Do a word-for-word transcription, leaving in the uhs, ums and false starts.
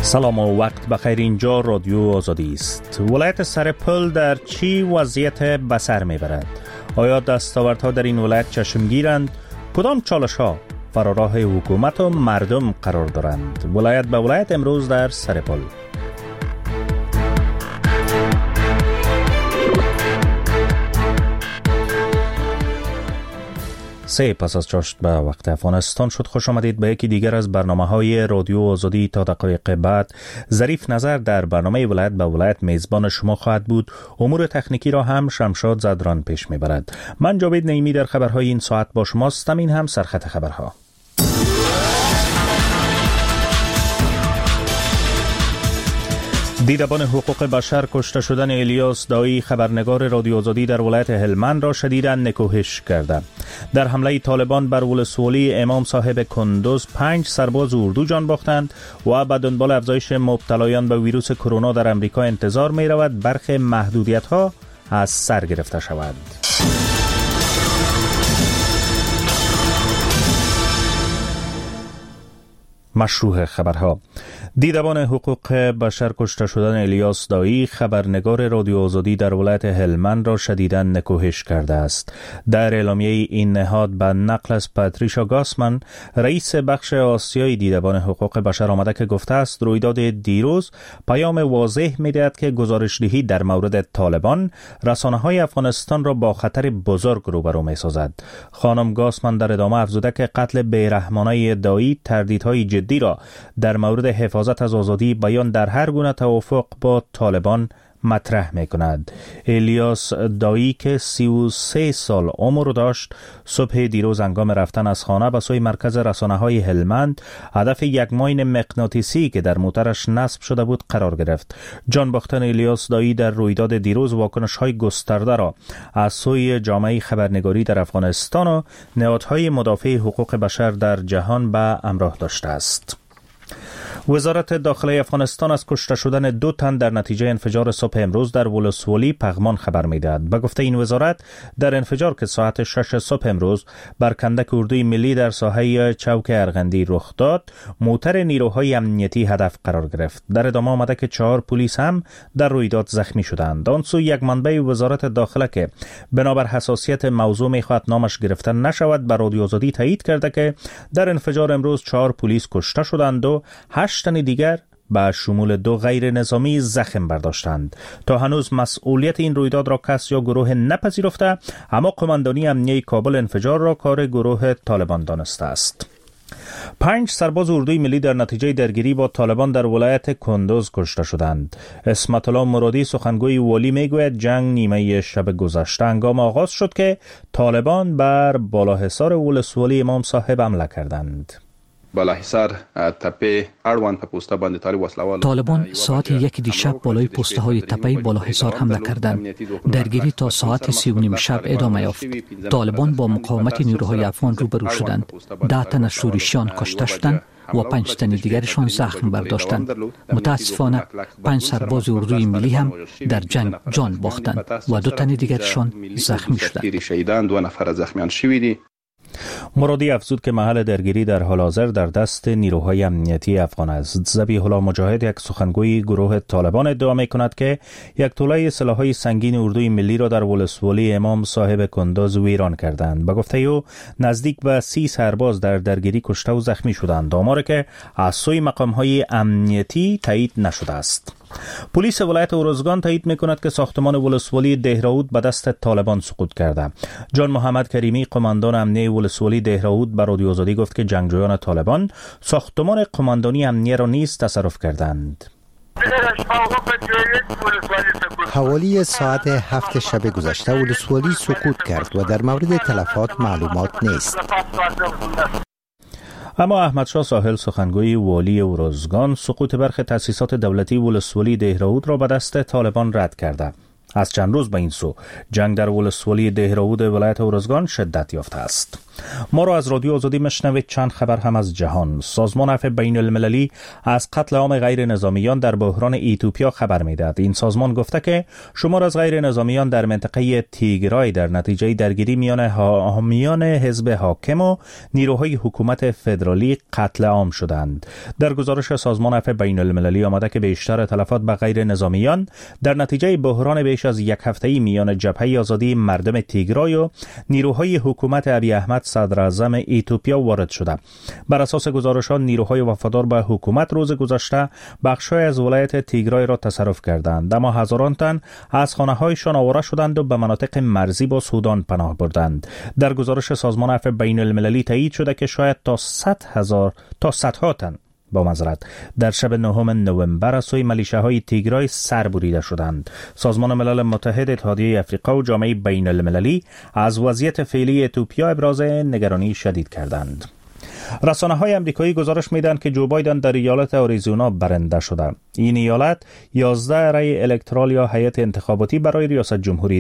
سلام و وقت بخیر. اینجا رادیو آزادی است. ولایت سرپل در چی وضعیت بسر میبرد؟ آیا دستاوردها در این ولایت چشمگیرند؟ کدام چالش‌ها فراراه حکومت و مردم قرار دارند؟ ولایت به ولایت امروز در سرپل. سه پس از چاشت به وقت افغانستان شد. خوش آمدید به یکی دیگر از برنامه‌های رادیو آزادی. تا دقایق بعد ظریف نظر در برنامه ولایت به ولایت میزبان شما خواهد بود. امور تکنیکی را هم شمشاد زدران پیش میبرد. من جاوید نعیمی در خبرهای این ساعت با شماستم. این هم سرخط خبرها. دیدبان حقوق بشر کشته شدن الیاس دایی خبرنگار رادیو آزادی در ولایت هلمند را شدیداً نکوهش کرده. در حمله طالبان بر ولسوالی امام صاحب کندوز پنج سرباز اردو جان باختند و به دنبال افزایش مبتلایان به ویروس کرونا در امریکا انتظار می رود برخی محدودیت‌ها از سر گرفته شود. مشروع خبرها. دیدبان حقوق بشر کشته شدن الیاس دایی خبرنگار رادیو آزادی در ولایت هلمند را شدیداً نکوهش کرده است. در اعلامیه این نهاد به نقل از پاتریشا گاسمن رئیس بخش آسیای دیدبان حقوق بشر آمده که گفته است رویداد دیروز پیام واضح می‌دهد که گزارش‌دهی در مورد طالبان رسانه‌های افغانستان را با خطر بزرگ روبرو می‌سازد. خانم گاسمن در ادامه افزوده که قتل بی‌رحمانه دایی تردیدهای جدی را در مورد حفاظت از آزادی بیان در هر گونه توافق با طالبان مطرح می کند. الیاس دایی که سی و سه سال عمر داشت صبح دیروز هنگام رفتن از خانه به سوی مرکز رسانه های هلمند هدف یک ماین مغناطیسی که در موترش نصب شده بود قرار گرفت. جان باختن الیاس دایی در رویداد دیروز واکنش های گسترده را از سوی جامعه خبرنگاری در افغانستان و نهادهای مدافع حقوق بشر در جهان به همراه داشته است. وزارت داخلی افغانستان از کشته شدن دو تن در نتیجه انفجار صبح امروز در ولسوالی پغمان خبر می‌دهد. به گفته این وزارت در انفجار که ساعت شش صبح امروز بر کندک اردوی ملی در ساحه چوک ارغندی رخ داد، موتر نیروهای امنیتی هدف قرار گرفت. در ادامه آمده که چهار پلیس هم در رویداد زخمی شدند. آن سو یک منبع وزارت داخله که بنابر حساسیت موضوع می‌خواهد نامش گرفته نشود بر رادیو آزادی تایید کرده که در انفجار امروز چهار پلیس کشته شدند و هشت تن دیگر به شمول دو غیر نظامی زخم برداشتند. تا هنوز مسئولیت این رویداد را کس یا گروه نپذیرفته، اما قماندانی امنیه کابل انفجار را کار گروه طالبان دانسته است. پنج سرباز اردوی ملی در نتیجه درگیری با طالبان در ولایت کندوز کشته شدند. اسمت الله مرادی سخنگوی والی میگوید جنگ نیمه شب گذشته هنگام آغاز شد که طالبان بر بالاحصار ولسوالی امام صاحب حمله کردند. بالاحصار تپه اروان په پوسته باندې طالب وسلوال طالبان ساعت یک دیشب بالای پوسته های تپه بالاحصار حمله کردند. درگیری تا ساعت سی و نیم شب ادامه یافت. طالبان با مقاومت نیروهای افغان روبرو شدند. ده تن از شورشیان کشته شدند و پنج تن دیگرشان زخم برداشتند. متاسفانه پنج سرباز اردوی ملی هم در جنگ جان باختند و دو تن دیگرشان زخمی شدند. دو نفر زخمیان شویدی. مرادی افزود که محل درگیری در حال حاضر در دست نیروهای امنیتی افغان است. ذبیح الله مجاهد یک سخنگوی گروه طالبان ادعا می کند که یک توله سلاح‌های سنگین اردوی ملی را در ولسوالی امام صاحب کندوز ویران کردند. به گفته او نزدیک به سی سرباز در درگیری کشته و زخمی شدند، آماری که از سوی مقام‌های امنیتی تایید نشده است. پلیس ولایت اروزگان تایید می‌کند که ساختمان ولسوالی دهراود به دست طالبان سقوط کرده. جان محمد کریمی قماندان امنیه ولسوالی دهراود به رادیو آزادی گفت که جنگجویان طالبان ساختمان قماندانی امنیه را نیز تصرف کردند. حوالی ساعت هفت شب گذشته ولسوالی سقوط کرد و در مورد تلفات معلومات نیست. اما احمد شاه ساحل سخنگوی والی اروزگان سقوط برخی تأسیسات دولتی ولسوالی دهراود را به دست طالبان رد کرده. از چند روز به این سو جنگ در ولسوالی دهراود ولایت اروزگان شدت یافته است. ما را از رادیو آزادی مشنوید. چند خبر هم از جهان. سازمان عفو بین المللی از قتل عام غیر نظامیان در بحران ایتوپیا خبر می‌دهد. این سازمان گفته که شمار از غیر نظامیان در منطقه تیگرای در نتیجه درگیری میان حامیان حزب حاکم و نیروهای حکومت فدرالی قتل عام شدند. در گزارش سازمان عفو بین المللی آمده که بیشتر تلفات به غیر نظامیان در نتیجه بحران بیش از یک هفته‌ای میان جبهه آزادی مردم تیگرای و نیروهای حکومت ابی احمد صدر اعظم ایتوپیا وارد شده. بر اساس گزارشات نیروهای وفادار به حکومت روز گذشته بخش‌های از ولایت تیگرای را تصرف کردند، اما هزاران تن از خانه‌هایشان آواره شدند و به مناطق مرزی با سودان پناه بردند. در گزارش سازمان عفو بین المللی تایید شده که شاید تا صد هزار تا صدها تن با معذرت در شب نهم نوامبر از سوی ملیشه‌های تیگرای سر بریده شدند. سازمان ملل متحد، اتحادیه افریقا و جامعه بین المللی از وضعیت فعلی اتیوپیا ابراز نگرانی شدید کردند. رسانه‌های آمریکایی گزارش می‌دهند که جو بایدن در ایالت آریزونا برنده شده. این ایالت یازده رای الکترال یا هیئت انتخاباتی برای ریاست جمهوری